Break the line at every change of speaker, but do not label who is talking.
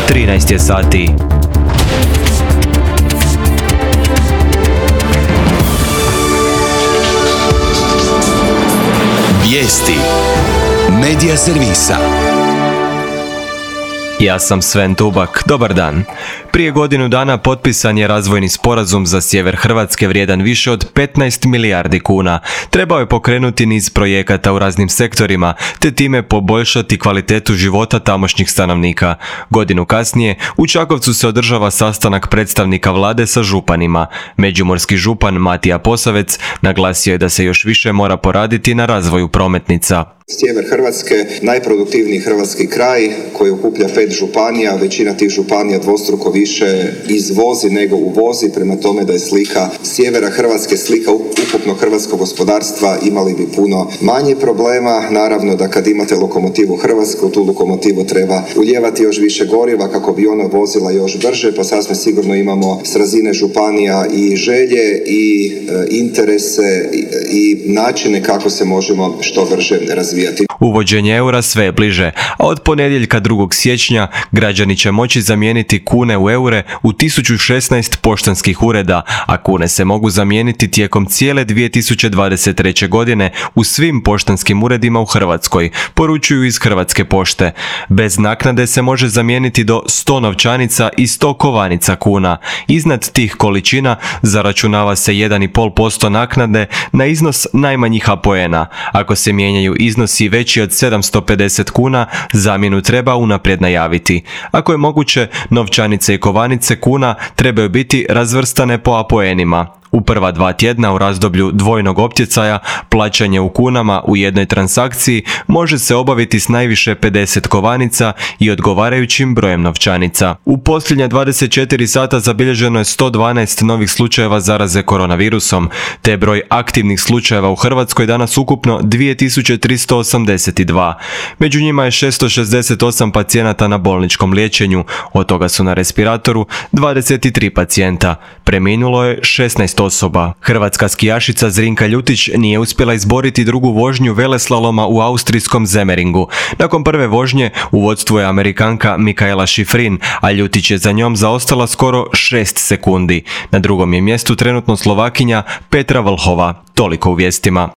13 je sati.
Vijesti Medija servisa.
Ja sam Sven Tubak, dobar dan. Prije godinu dana potpisan je razvojni sporazum za sjever Hrvatske vrijedan više od 15 milijardi kuna. Trebao je pokrenuti niz projekata u raznim sektorima, te time poboljšati kvalitetu života tamošnjih stanovnika. Godinu kasnije, u Čakovcu se održava sastanak predstavnika vlade sa županima. Međimurski župan Matija Posavec naglasio je da se još više mora poraditi na razvoju prometnica.
Sjever Hrvatske, najproduktivniji hrvatski kraj koji okuplja 5 županija, većina tih županija dvostruko više izvozi nego uvozi, prema tome da je slika sjevera Hrvatske, slika ukupnog hrvatskog gospodarstva, imali bi puno manje problema. Naravno da kad imate lokomotivu Hrvatsku, tu lokomotivu treba ulijevati još više goriva kako bi ona vozila još brže, pa sasvim sigurno imamo s razine županija i želje i interese i načine kako se možemo što brže razvijati.
Uvođenje eura sve je bliže, a od ponedjeljka 2. siječnja građani će moći zamijeniti kune u eure u 1016 poštanskih ureda, a kune se mogu zamijeniti tijekom cijele 2023. godine u svim poštanskim uredima u Hrvatskoj, poručuju iz Hrvatske pošte. Bez naknade se može zamijeniti do 100 novčanica i 100 kovanica kuna. Iznad tih količina zaračunava se 1,5% naknade na iznos najmanjih apoena. Ako se mijenjaju iznosi veći od 750 kuna, zamjenu treba unaprijed najaviti. Ako je moguće, novčanice i kovanice kuna trebaju biti razvrstane po apoenima. U prva 2 tjedna u razdoblju dvojnog optjecaja plaćanje u kunama u jednoj transakciji može se obaviti s najviše 50 kovanica i odgovarajućim brojem novčanica. U posljednja 24 sata zabilježeno je 112 novih slučajeva zaraze koronavirusom, te broj aktivnih slučajeva u Hrvatskoj danas ukupno 2382. Među njima je 668 pacijenata na bolničkom liječenju, od toga su na respiratoru 23 pacijenta. Preminulo je 16 osoba. Hrvatska skijašica Zrinka Ljutić nije uspjela izboriti drugu vožnju veleslaloma u austrijskom Zemeringu. Nakon prve vožnje u vodstvu je Amerikanka Mikaela Šifrin, a Ljutić je za njom zaostala skoro 6 sekundi. Na drugom je mjestu trenutno Slovakinja Petra Vlhova. Toliko u vijestima.